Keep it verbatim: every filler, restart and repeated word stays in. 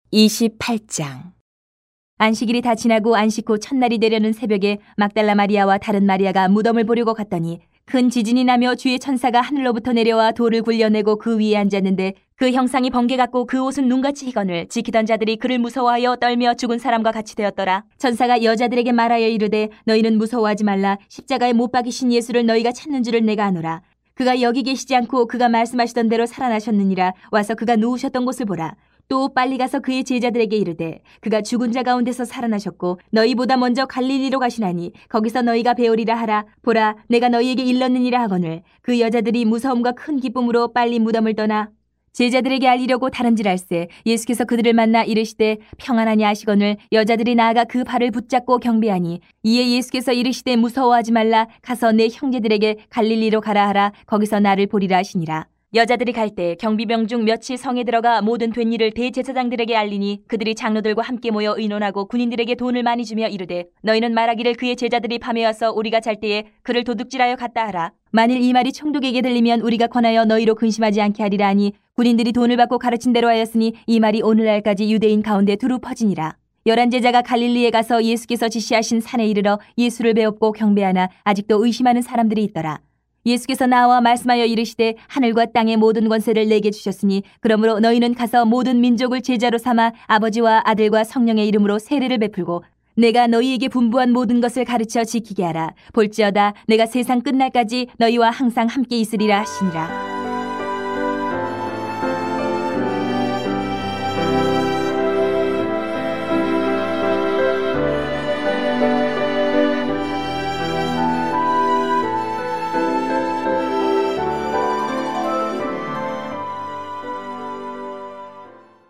이십팔 장. 안식일이 다 지나고 안식 후 첫날이 되려는 새벽에 막달라 마리아와 다른 마리아가 무덤을 보려고 갔더니 큰 지진이 나며 주의 천사가 하늘로부터 내려와 돌을 굴려내고 그 위에 앉았는데 그 형상이 번개 같고 그 옷은 눈같이 희건을 지키던 자들이 그를 무서워하여 떨며 죽은 사람과 같이 되었더라. 천사가 여자들에게 말하여 이르되 너희는 무서워하지 말라. 십자가에 못 박이신 예수를 너희가 찾는 줄을 내가 아노라. 그가 여기 계시지 않고 그가 말씀하시던 대로 살아나셨느니라. 와서 그가 누우셨던 곳을 보라. 또 빨리 가서 그의 제자들에게 이르되 그가 죽은 자 가운데서 살아나셨고 너희보다 먼저 갈릴리로 가시나니 거기서 너희가 배우리라 하라. 보라, 내가 너희에게 일렀느니라 하거늘 그 여자들이 무서움과 큰 기쁨으로 빨리 무덤을 떠나 제자들에게 알리려고 다름질할세. 예수께서 그들을 만나 이르시되 평안하냐 하시거늘 여자들이 나아가 그 발을 붙잡고 경배하니 이에 예수께서 이르시되 무서워하지 말라. 가서 내 형제들에게 갈릴리로 가라 하라. 거기서 나를 보리라 하시니라. 여자들이 갈 때 경비병 중 몇이 성에 들어가 모든 된 일을 대제사장들에게 알리니 그들이 장로들과 함께 모여 의논하고 군인들에게 돈을 많이 주며 이르되 너희는 말하기를 그의 제자들이 밤에 와서 우리가 잘 때에 그를 도둑질하여 갔다 하라. 만일 이 말이 총독에게 들리면 우리가 권하여 너희로 근심하지 않게 하리라 하니 군인들이 돈을 받고 가르친 대로 하였으니 이 말이 오늘날까지 유대인 가운데 두루 퍼지니라. 열한 제자가 갈릴리에 가서 예수께서 지시하신 산에 이르러 예수를 배웁고 경배하나 아직도 의심하는 사람들이 있더라. 예수께서 나와 말씀하여 이르시되 하늘과 땅의 모든 권세를 내게 주셨으니 그러므로 너희는 가서 모든 민족을 제자로 삼아 아버지와 아들과 성령의 이름으로 세례를 베풀고 내가 너희에게 분부한 모든 것을 가르쳐 지키게 하라. 볼지어다 내가 세상 끝날까지 너희와 항상 함께 있으리라 하시니라.